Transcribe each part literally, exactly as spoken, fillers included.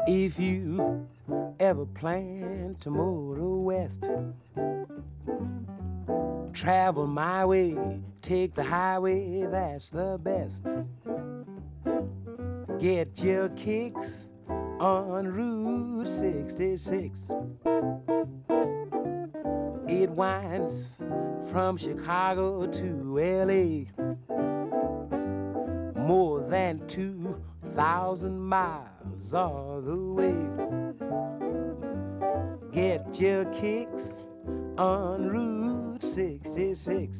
If you ever plan to motor west, travel my way, take the highway, that's the best. Get your kicks on Route sixty-six. It winds from Chicago to L A, more than two thousand miles all the way. Get your kicks on Route sixty-six.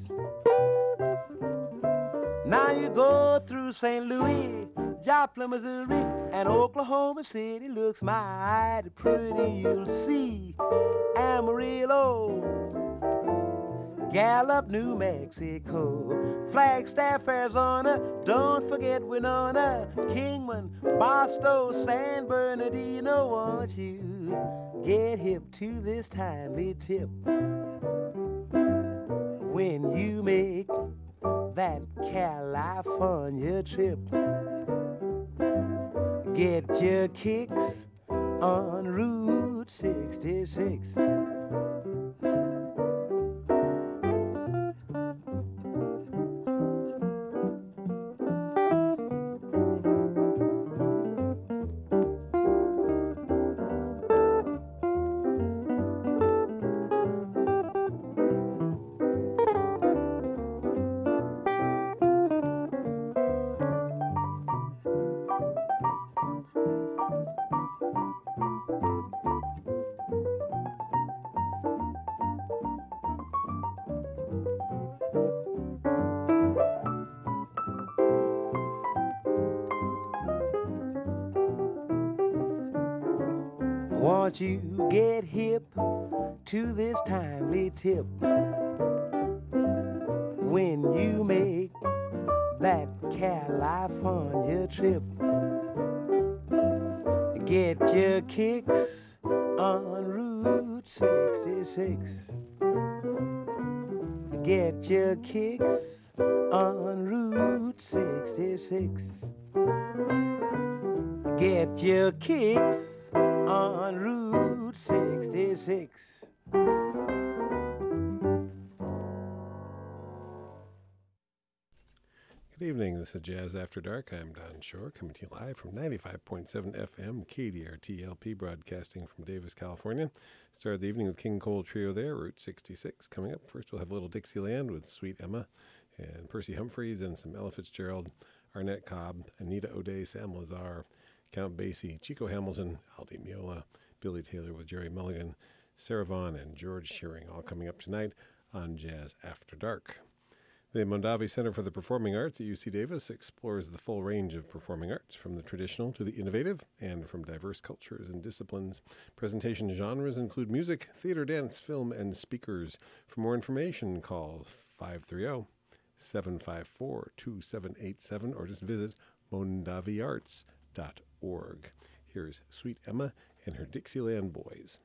Now you go through Saint Louis, Joplin, Missouri, and Oklahoma City looks mighty pretty. You'll see Amarillo, Gallup, New Mexico, Flagstaff, Arizona, don't forget Winona, Kingman, Barstow, San Bernardino. Won't you get hip to this timely tip when you make that California trip? Get your kicks on Route sixty-six. Won't you get hip to this timely tip when you make that California trip? Get your kicks on Route sixty-six. Get your kicks on Route sixty-six. Get your kicks on Route sixty-six. Good evening, this is Jazz After Dark. I'm Don Shore, coming to you live from ninety-five point seven F M, K D R T L P, broadcasting from Davis, California. Started the evening with King Cole Trio there, Route sixty-six. Coming up, first we'll have a little Dixieland with Sweet Emma and Percy Humphreys, and some Ella Fitzgerald, Arnett Cobb, Anita O'Day, Sam Lazar, Count Basie, Chico Hamilton, Aldi Meola, Billy Taylor with Jerry Mulligan, Sarah Vaughan, and George Shearing, all coming up tonight on Jazz After Dark. The Mondavi Center for the Performing Arts at U C Davis explores the full range of performing arts, from the traditional to the innovative, and from diverse cultures and disciplines. Presentation genres include music, theater, dance, film, and speakers. For more information, call five three zero, seven five four, two seven eight seven or just visit mondavi arts dot org. Here's Sweet Emma and her Dixieland Boys.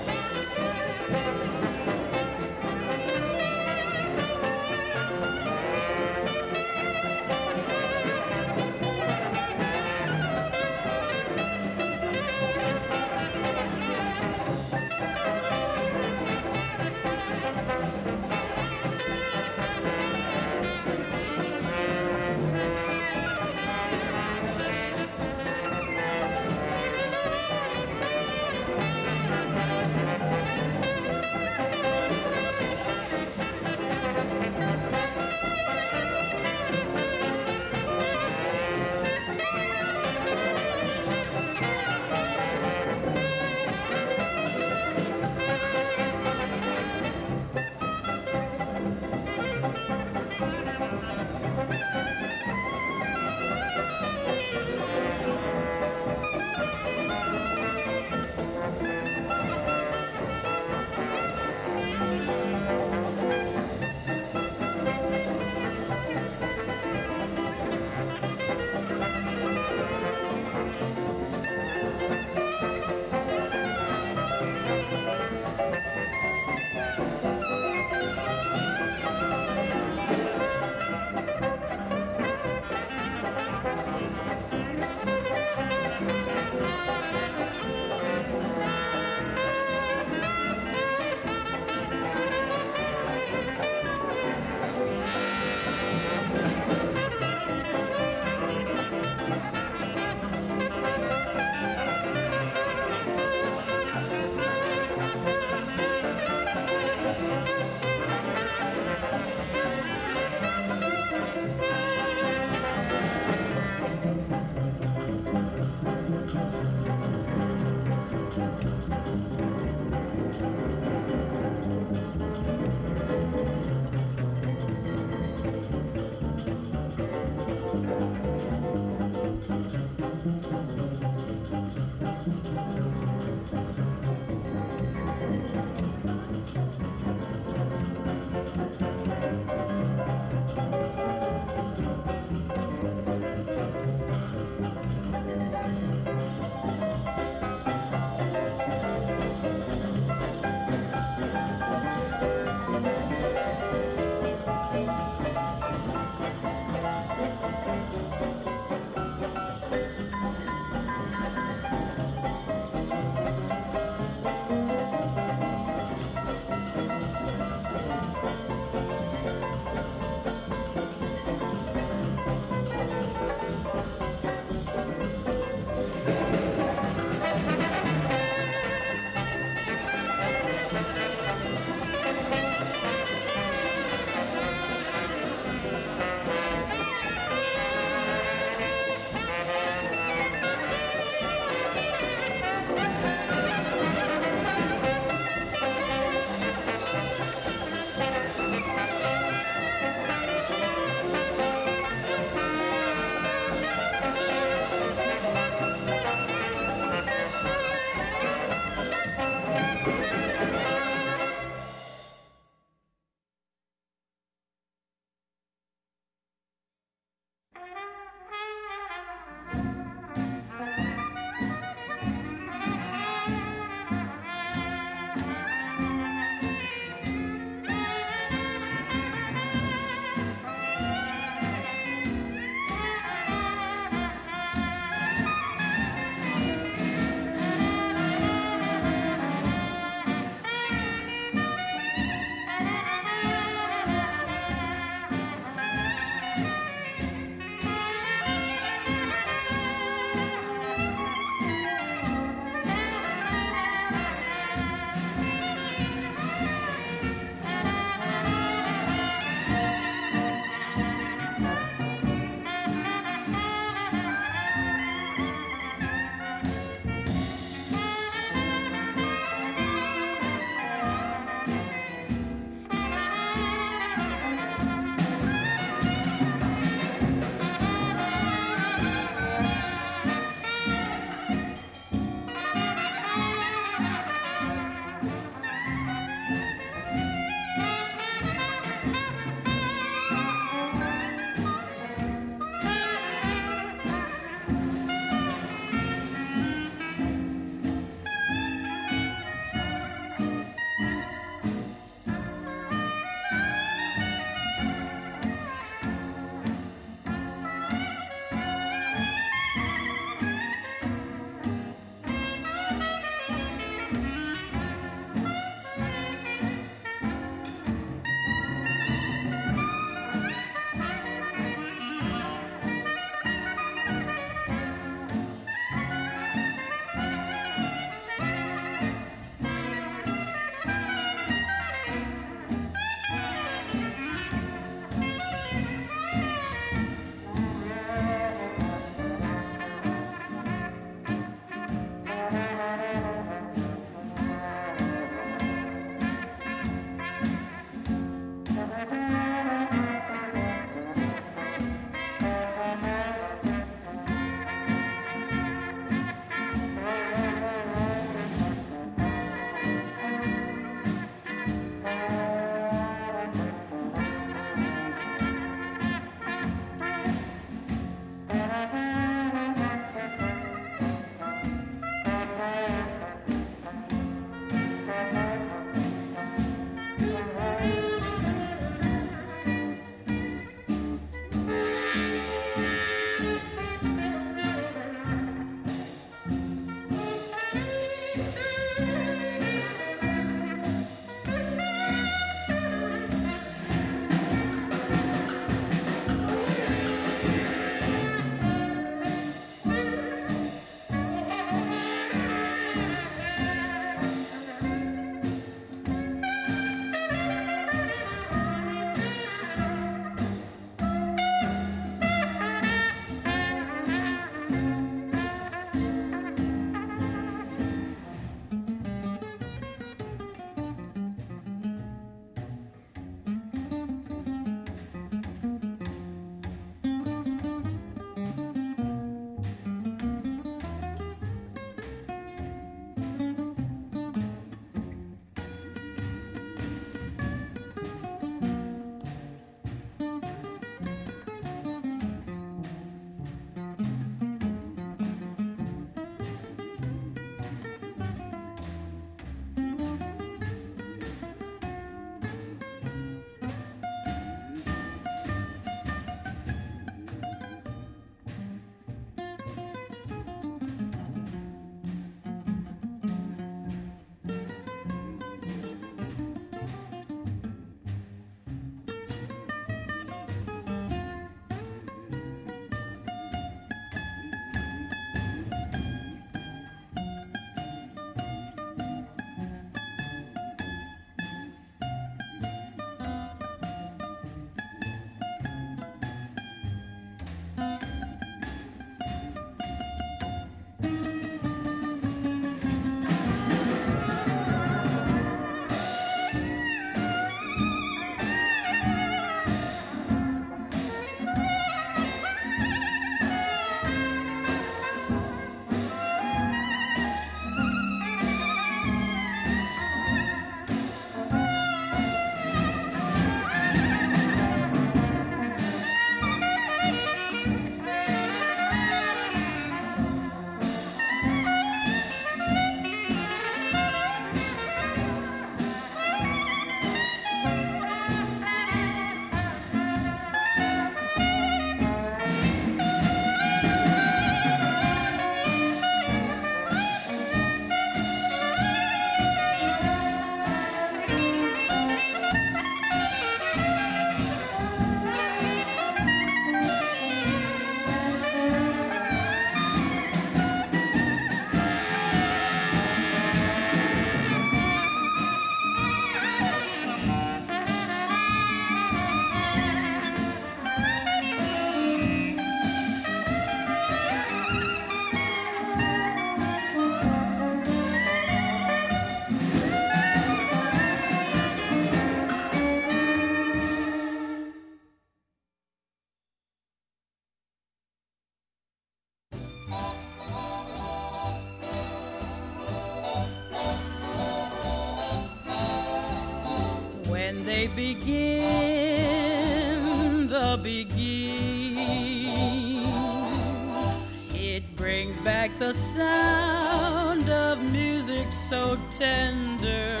the beginning. It brings back the sound of music so tender.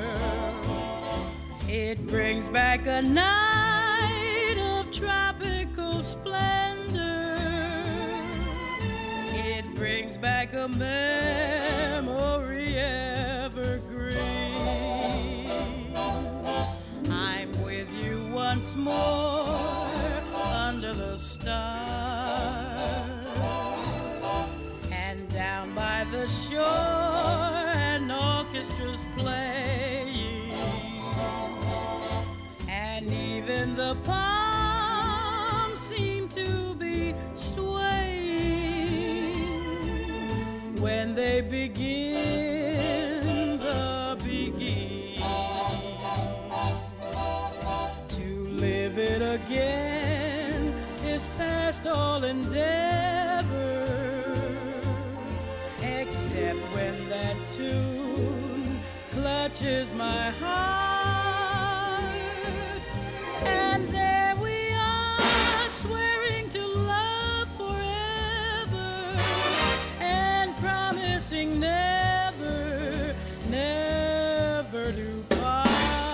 It brings back a night of tropical splendor. It brings back a memory evergreen. I'm with you once more under the stars, and down by the shore an orchestra's playing, and even the palms seem to be swaying when they begin the beginning. To live it again is past all endeavor, except when that tune clutches my heart, and there we are swearing to love forever and promising never, never to part.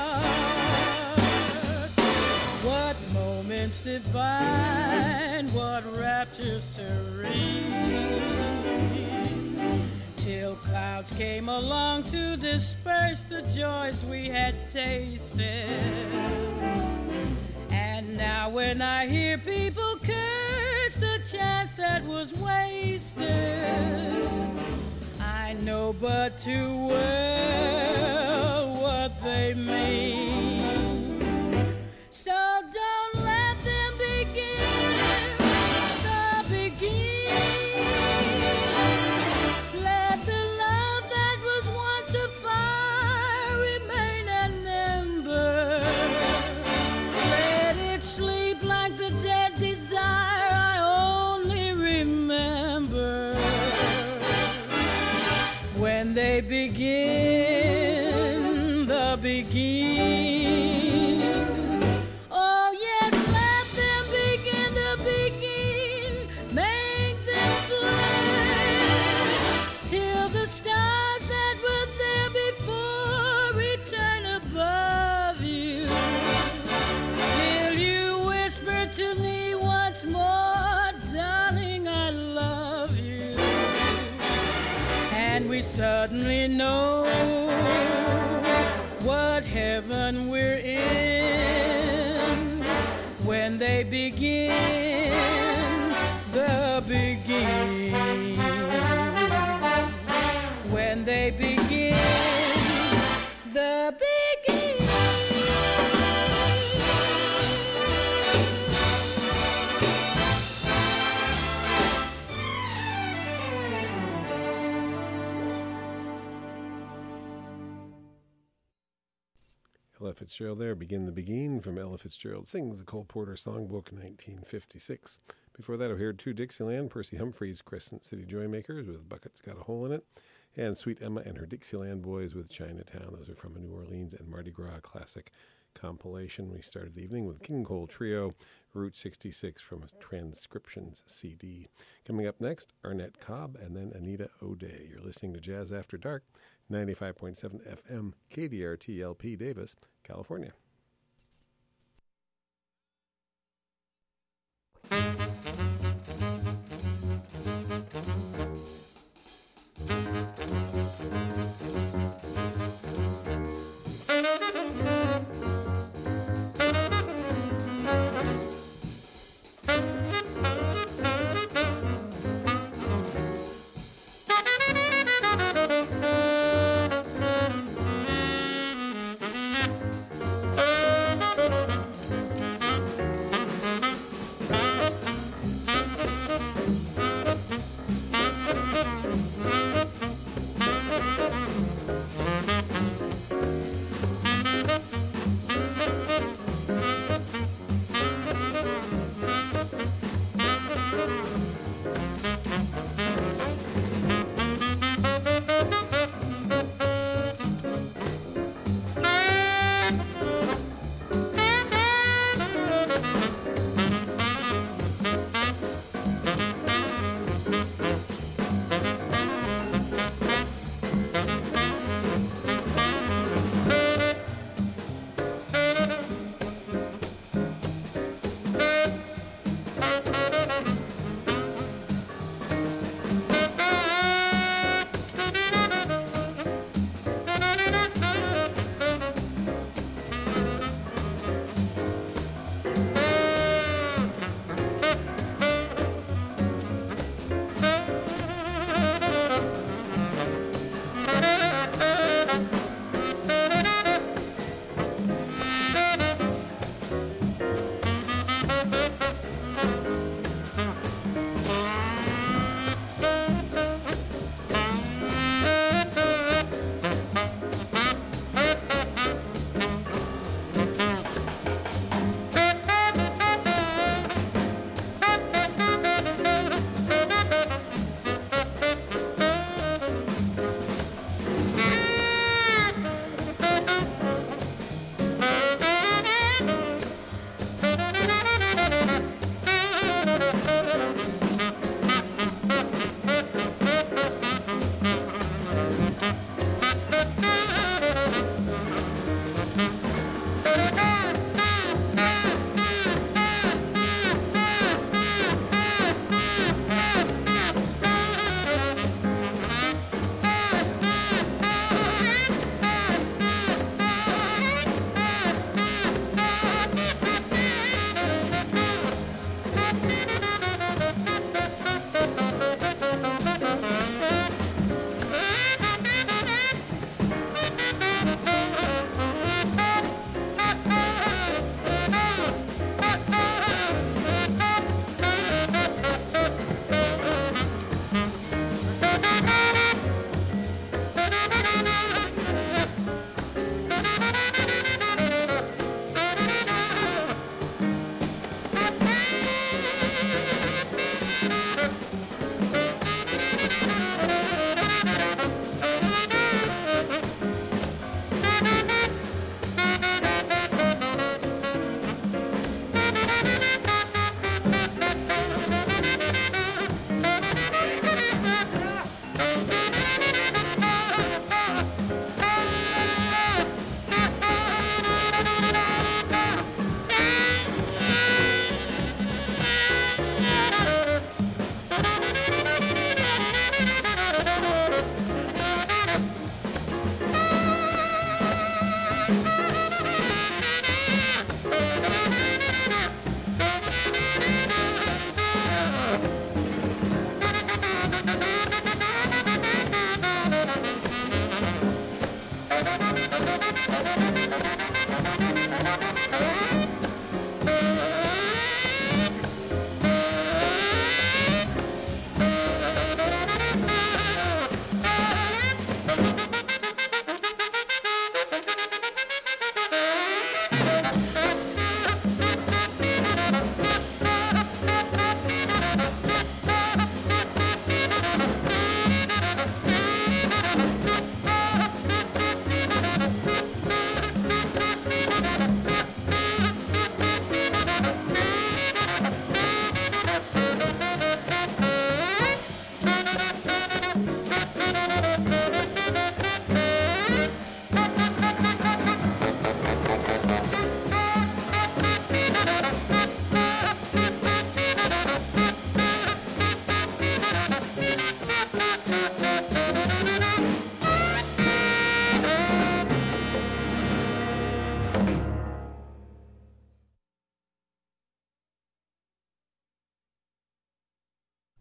What moments divine, what rapture serene, till clouds came along to disperse the joys we had tasted. And now when I hear people curse the chance that was wasted, I know but too well what they mean. So don't let them begin the beginning. Let the love that was once a fire remain an ember. Let it sleep like the dead desire I only remember when they begin the beginning. Oh yes, let them begin to begin, make them play till the stars that were there before return above you, till you whisper to me once more, darling, I love you. And we suddenly know what heaven we're in when they begin the beginning. When they begin the beginning. Ella Fitzgerald there, Begin the Begin from Ella Fitzgerald Sings, the Cole Porter Songbook, nineteen fifty-six. Before that, I heard Two Dixieland, Percy Humphreys, Crescent City Joymakers with Bucket's Got a Hole in It, and Sweet Emma and her Dixieland Boys with Chinatown. Those are from a New Orleans and Mardi Gras classic compilation. We started the evening with King Cole Trio, Route sixty-six from a Transcriptions C D. Coming up next, Arnett Cobb and then Anita O'Day. You're listening to Jazz After Dark, ninety-five point seven F M, K D R T L P Davis, California. Thank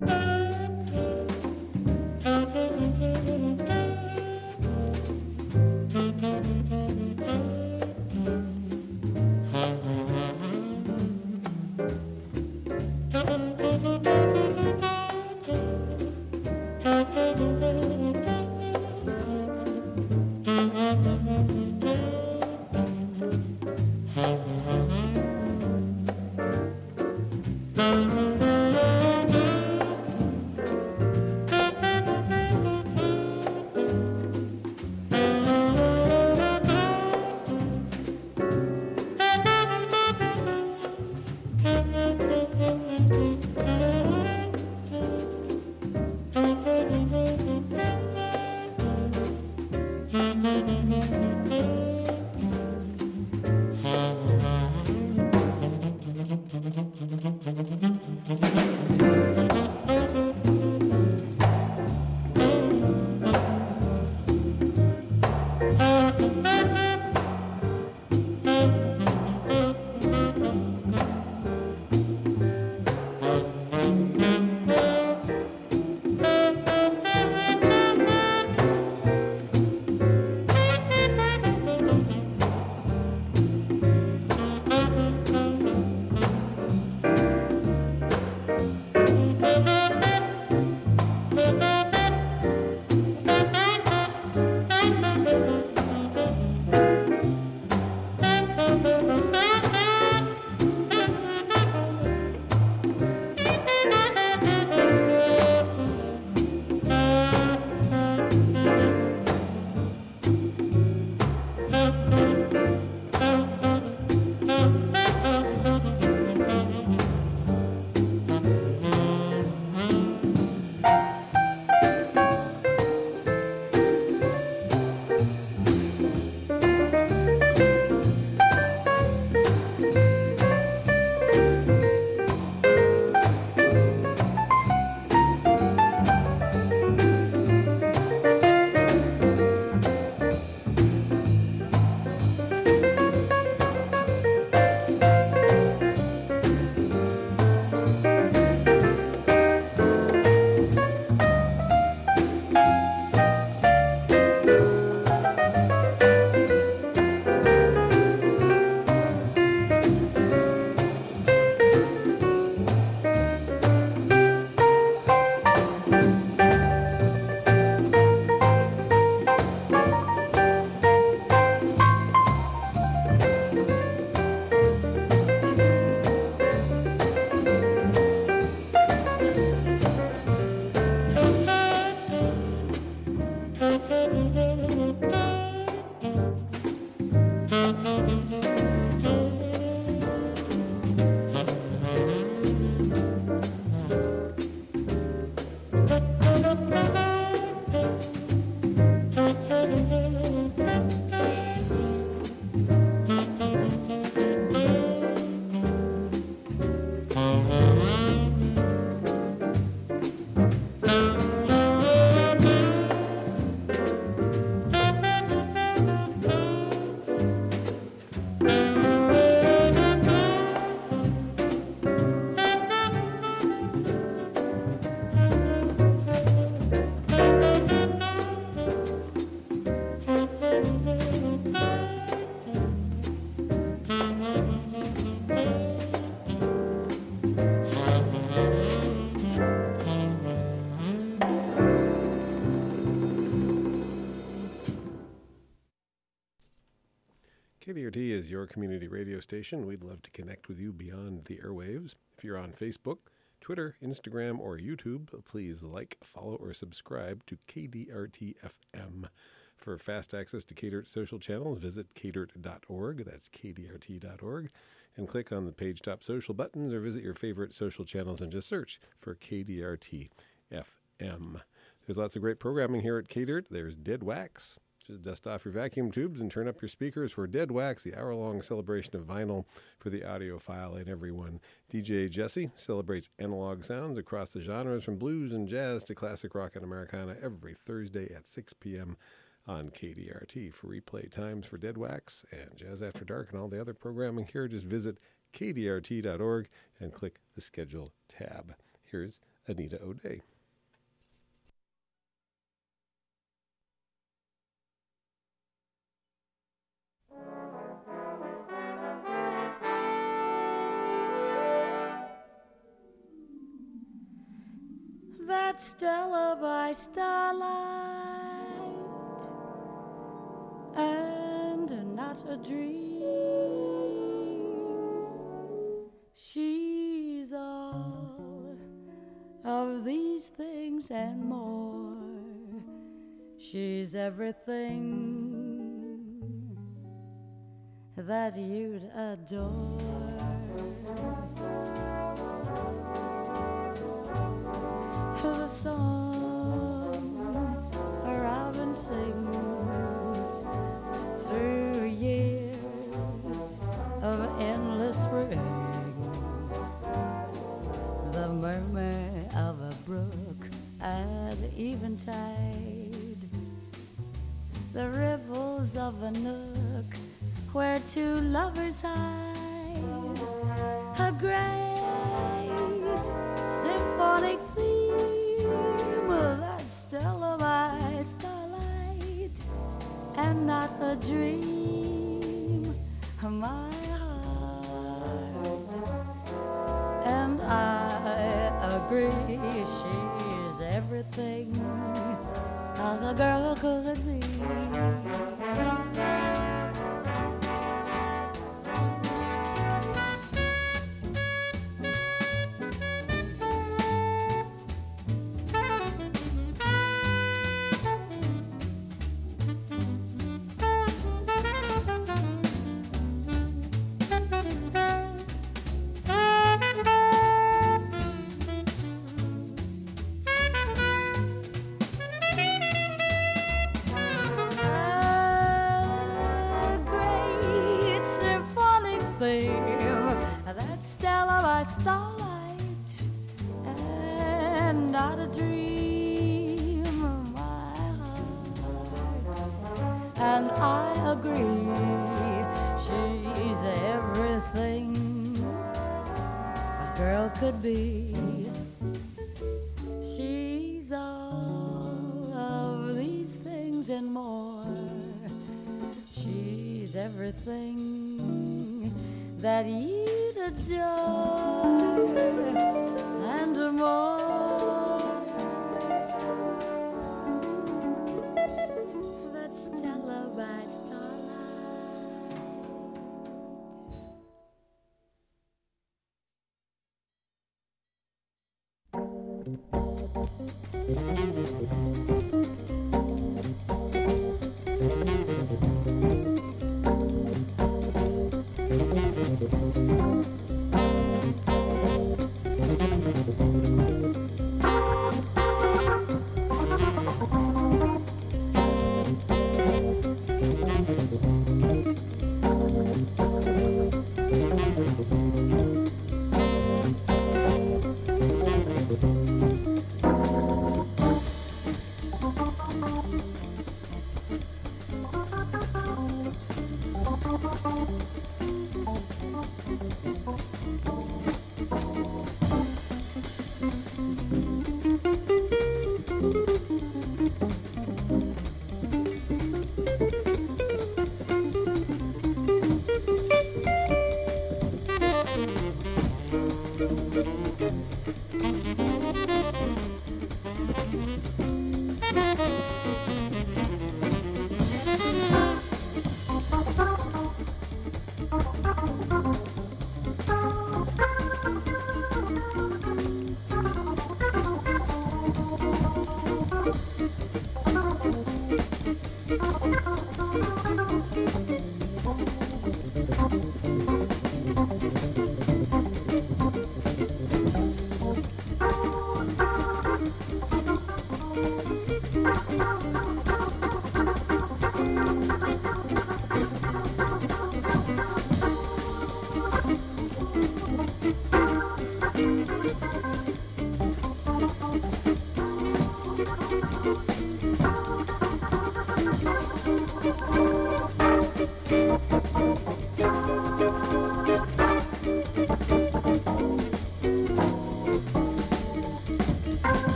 K D R T is your community radio station. We'd love to connect with you beyond the airwaves. If you're on Facebook, Twitter, Instagram, or YouTube, please like, follow, or subscribe to K D R T F M. For fast access to K D R T social channels, visit k d r t dot org. That's k d r t dot org. And click on the page top social buttons or visit your favorite social channels and just search for K D R T F M. There's lots of great programming here at K D R T. There's Dead Wax. Just dust off your vacuum tubes and turn up your speakers for Dead Wax, the hour-long celebration of vinyl for the audiophile and everyone. D J Jesse celebrates analog sounds across the genres from blues and jazz to classic rock and Americana every Thursday at six p.m. on K D R T. For replay times for Dead Wax and Jazz After Dark and all the other programming here, just visit k d r t dot org and click the Schedule tab. Here's Anita O'Day. That Stella by starlight, and not a dream. She's all of these things and more. She's everything that you'd adore. The song a robin sings through years of endless springs, the murmur of a brook at eventide, the ripples of a nook where two lovers hide, a great symphonic theme, that Stella by starlight, and not a dream, my heart. And I agree, she's everything a girl could be. That Stella by starlight, and not a dream, my heart. And I agree, she's everything a girl could be. She's all of these things and more. She's everything that you'd adore, and more. That Stella by starlight.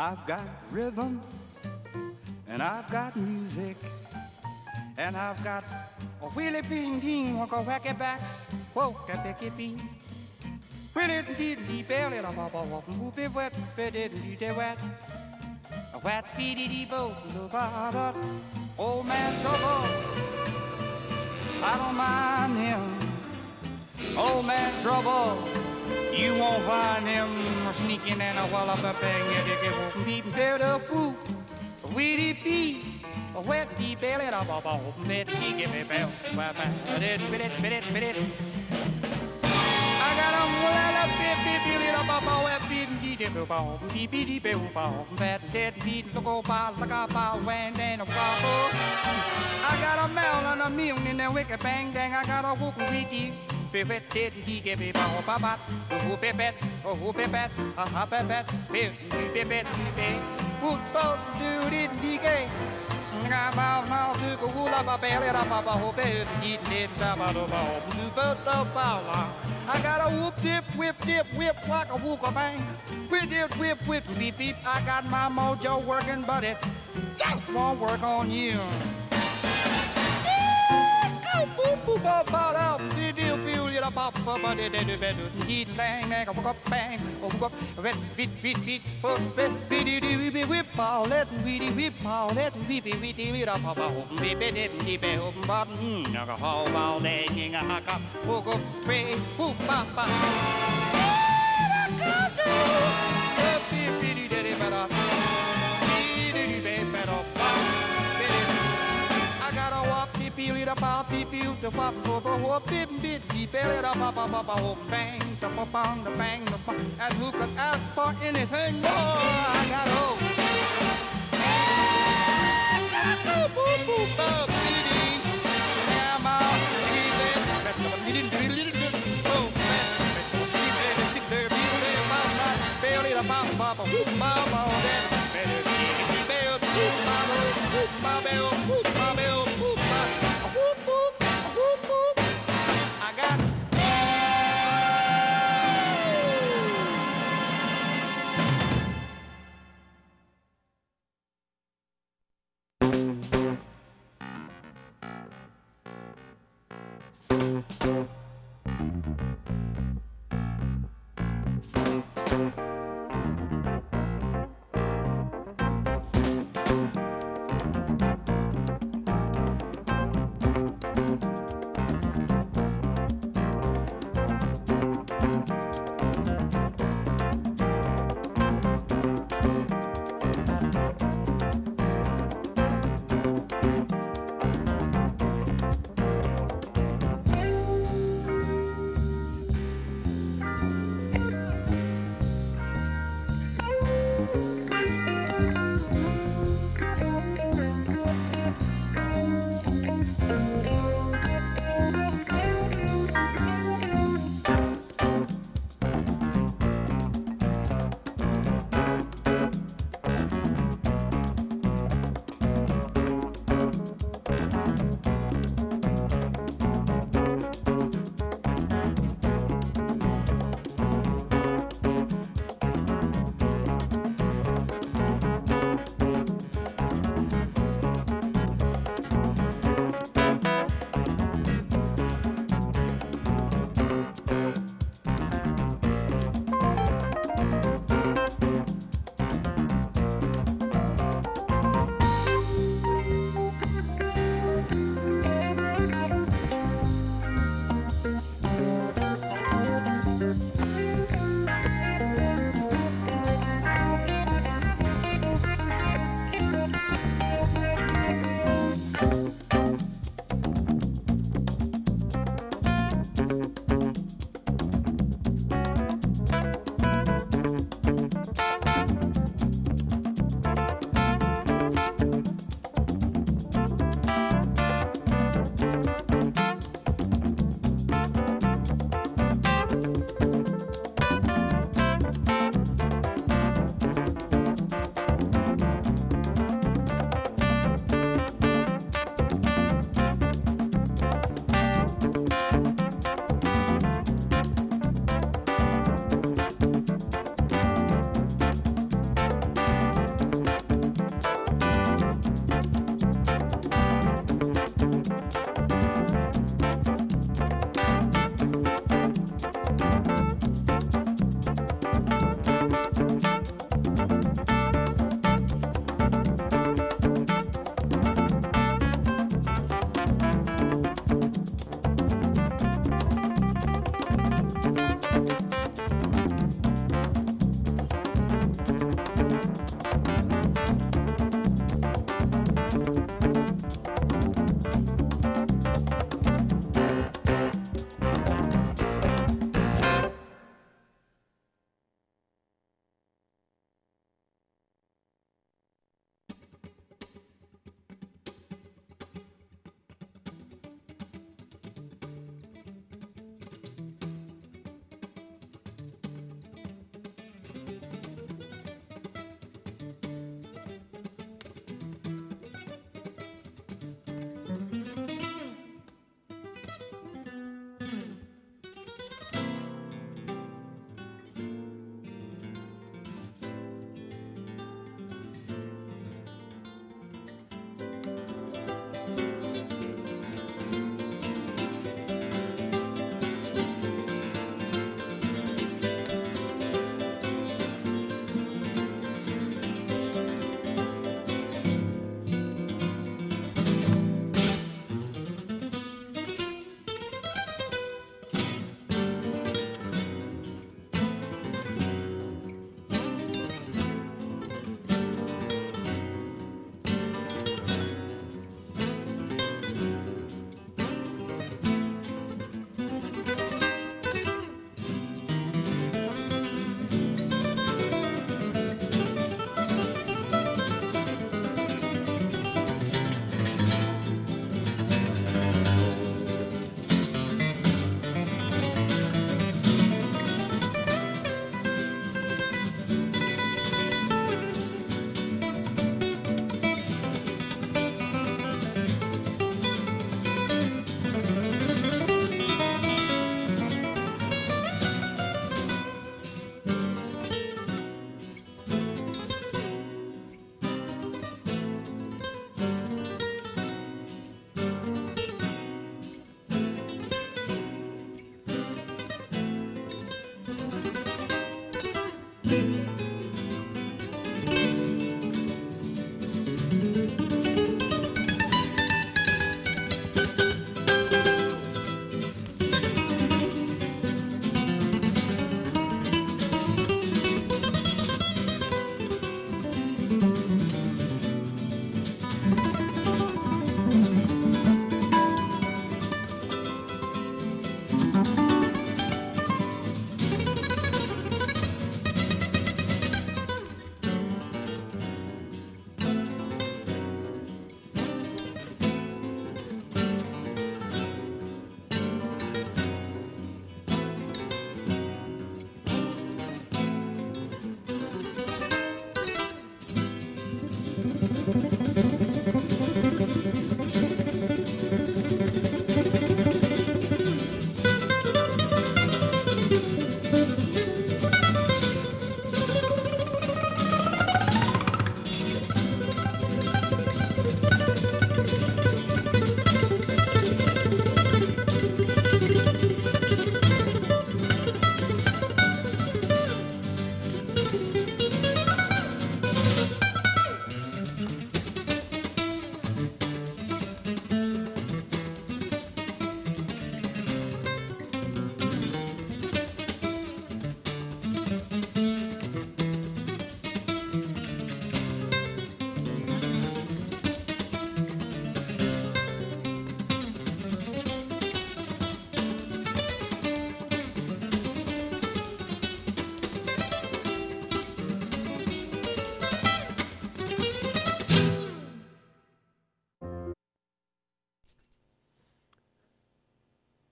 I've got rhythm, and I've got music, and I've got a wheelie ping ding, walk a wacky backs, walk a picky ping. Wheelie dee dee belly, a baba walk, whoopie wet, beddy dee wet. A wet beady dee bo, no bada. Old man trouble, I don't mind him. Old man trouble, you won't find him sneaking in a wallop a bang, and they get open deep and tear the poop. A weedy pea, a wet pea belly, a baba open bed, he give me bell. I got a mulala bit, bit, bit, a baba wet beat, and he did a bow, beep, beep, beep, bow, bad, dead beat, look over, like a bow, when then a wobble. I got a melon, a million in a wicked bang, dang, I got a whoop, weedy. Pipet, did he give me bow, babat, a whoop a bet, a whoop a bet, a hop a bet, pip, pip, pip, pip, football, do it, D K. I'm out now, do go wool up a belly, up a hope, eat it, about a bow, do both the bow. I got a whoop, dip, whip, dip, whip, like a whoop a bang. Whip, dip, whip, whip, beep, beep. I got my mojo working, but it just won't work on you. Boop, boop, bop, bop, out. Did you feel it about but it did it did lang, I go up bang, oh up, red, beat, beat, beat, oh, red, beat, beat, beat, whip, all let me whip, all let me be, we did it up, beep, beep, beep, beep, open button, I go all all day, king, I got, oh, go, pray, oh, papa. Beep, beep, beep, beep, better, beep, beep, beep, better, I gotta walk, beep, beep, beep, beep, beep, the pop, oh, beep, beep, beep, beep, pop, pop, pop, bang, the pop, the bang, the pop, and who could ask for anything more? I gotta go. I gotta go, boop, boop, boop, beep, I'm out, beep, beep, that's what we didn't do, little bit, boom, that's what we did, stick there, beep, beep, pop, pop, belly, the pop, pop, whoop, pop, all that, better, beep, beep, beep, whoop, pop, whoop, pop, whoop, pop, whoop, pop, whoop, whoop, whoop, whoop, I got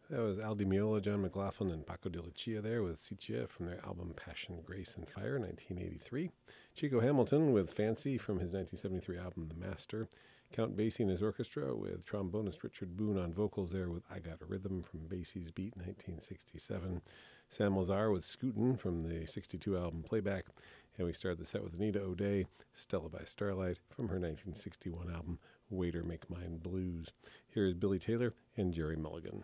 That was Al Di Meola, John McLaughlin, and Paco de Lucia there with Sitia from their album Passion, Grace, and Fire, nineteen eighty-three. Chico Hamilton with Fancy from his nineteen seventy-three album The Master. Count Basie and his orchestra with trombonist Richard Boone on vocals there with I Got a Rhythm from Basie's Beat, nineteen sixty-seven. Sam Lazar with Scootin' from the sixty-two album Playback. And we started the set with Anita O'Day, Stella by Starlight from her nineteen sixty-one album Waiter Make Mine Blues. Here is Billy Taylor and Jerry Mulligan.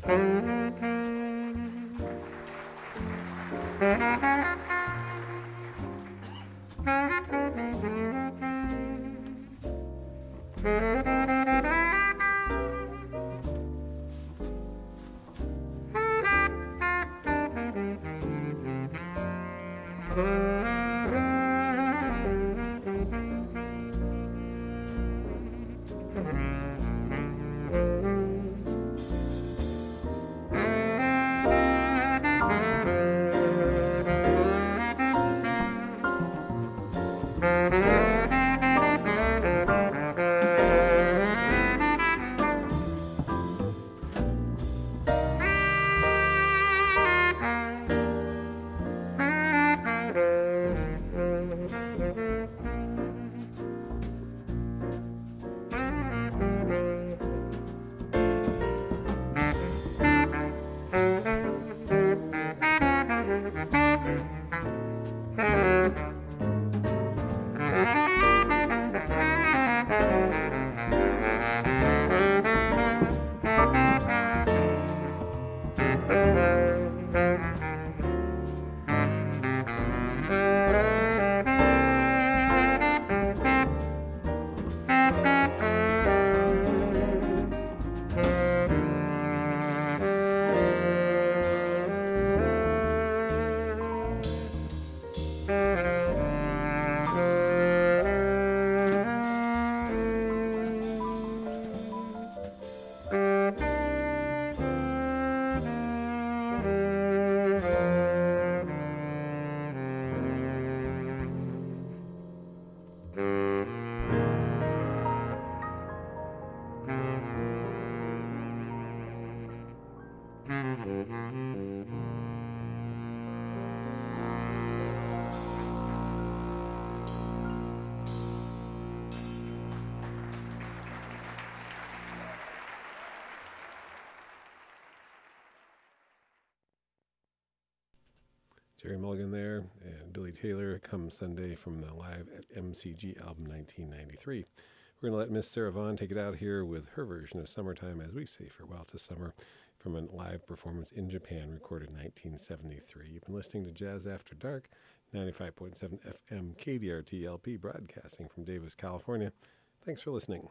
Jerry Mulligan there, and Billy Taylor, Come Sunday, from the Live at M C G album nineteen ninety-three. We're going to let Miss Sarah Vaughan take it out here with her version of Summertime as we say farewell to summer from a live performance in Japan recorded in nineteen seventy-three. You've been listening to Jazz After Dark, ninety-five point seven F M K D R T L P, broadcasting from Davis, California. Thanks for listening.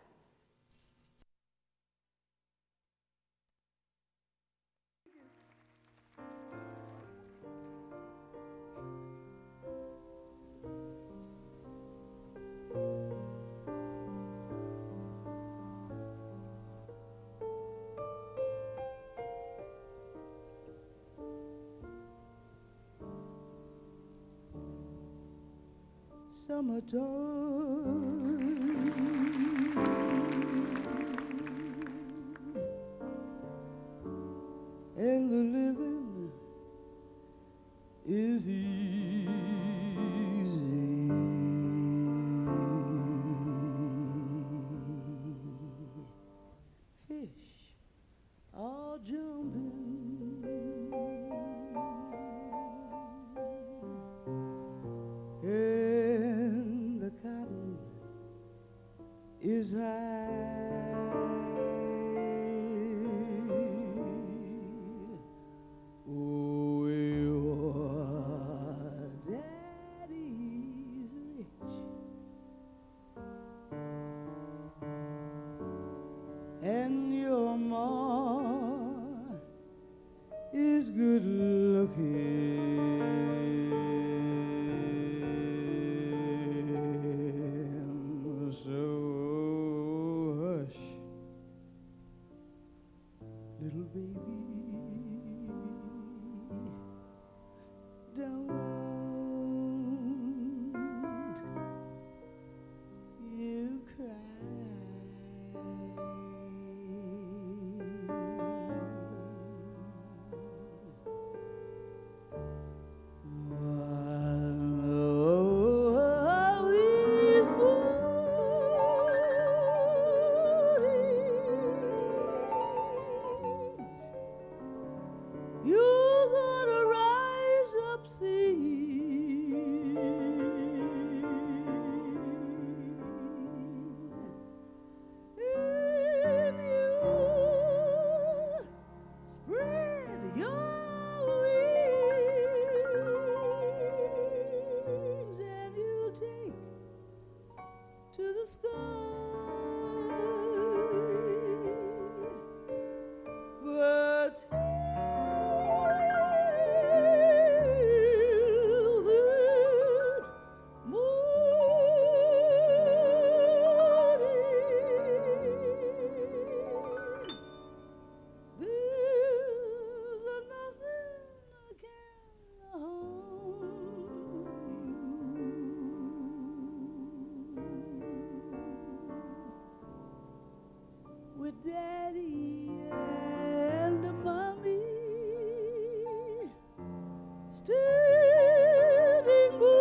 Summertime, and the living is easy. Fish are jumping, is high. Oh, your daddy's rich, and your ma is good looking. Little baby, don't you cry. One of these mornings with Daddy and Mommy, standing by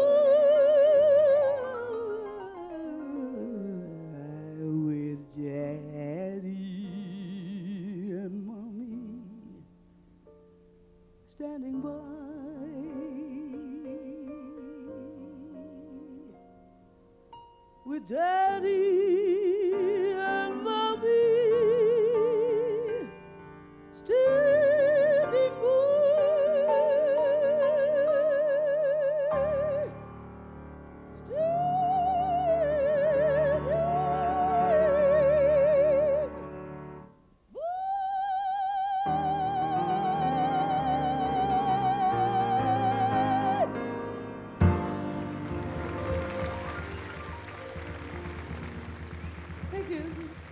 with Daddy and Mommy, standing by with Daddy and Mommy, standing by, standing by. Thank you.